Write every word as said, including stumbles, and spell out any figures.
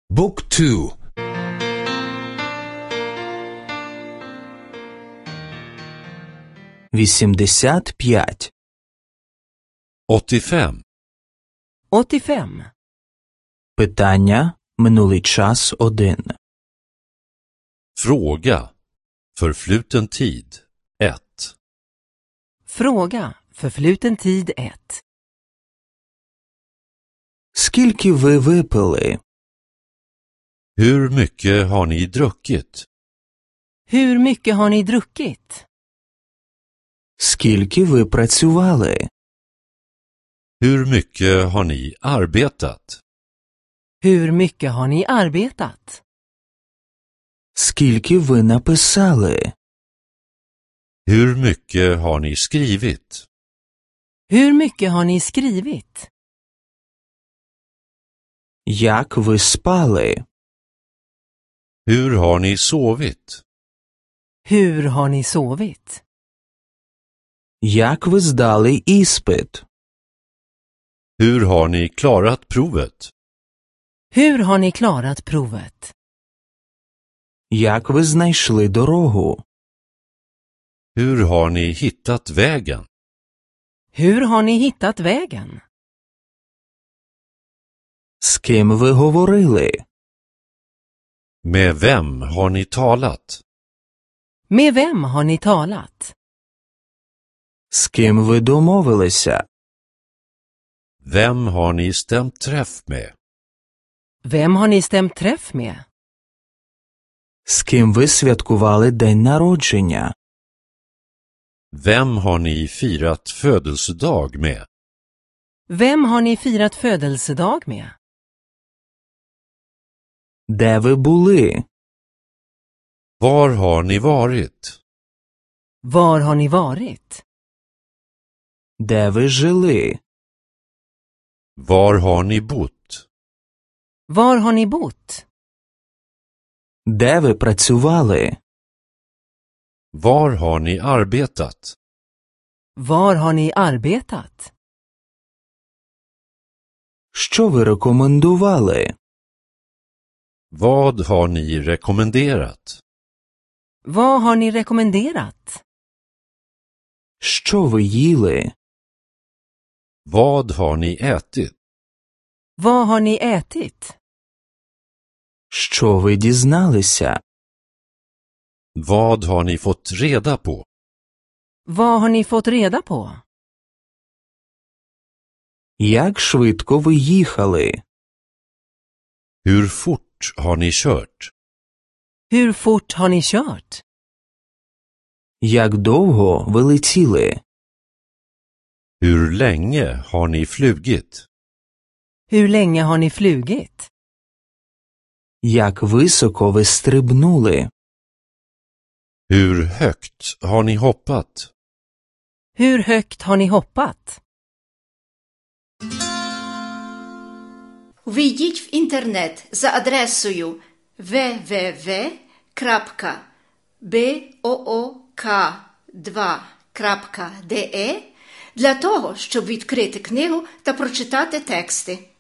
Book two. вісімдесят п'ять. åttiofem. åttiofem. Питання минулий час один. Fråga. Förfluten tid. ett. Fråga. Förfluten tid ett. Скільки ви випили? Hur mycket har ni druckit? Hur mycket har ni druckit? Скільки ви працювали? Hur mycket har ni arbetat? Hur mycket har ni arbetat? Скільки ви написали? Hur mycket har ni skrivit? Hur mycket har ni skrivit? Як ви спали? Hur har ni sovit? Hur har ni sovit? Як ви здали іспит? Hur har ni klarat provet? Hur har ni klarat provet? Як ви знайшли дорогу? Hur har ni hittat vägen? Hur har ni hittat vägen? З ким ви говорили? Med vem har ni talat? Med vem har ni talat? З ким ви домовилися? Vem har ni stämt träff med? Vem har ni stämt träff med? З ким ви святкували день народження? Vem har ni firat födelsedag med? Vem har ni firat födelsedag med? Де ви були? Var har ni varit? Var har ni varit? Де ви жили? Var har ni bott? Var har ni bott? Де ви працювали? Var har ni arbetat? Var har ni arbetat? Що ви рекомендували? Vad har ni rekommenderat? Vad har ni rekommenderat? Що ви їли? Vad har ni ätit? Vad har ni ätit? Що ви дізналися? Vad har ni fått reda på? Vad har ni fått reda på? Як швидко ви їхали? Hur fort har ni kört? Hur fort har ni kört? Як довго ви летіли? Hur länge har ni flugit? Hur länge har ni flugit? Як високо ви стрибнули? Hur högt har ni hoppat? Hur högt har ni hoppat? Ввійдіть в інтернет за адресою дабл ю дабл ю дабл ю крапка боок два крапка де для того, щоб відкрити книгу та прочитати тексти.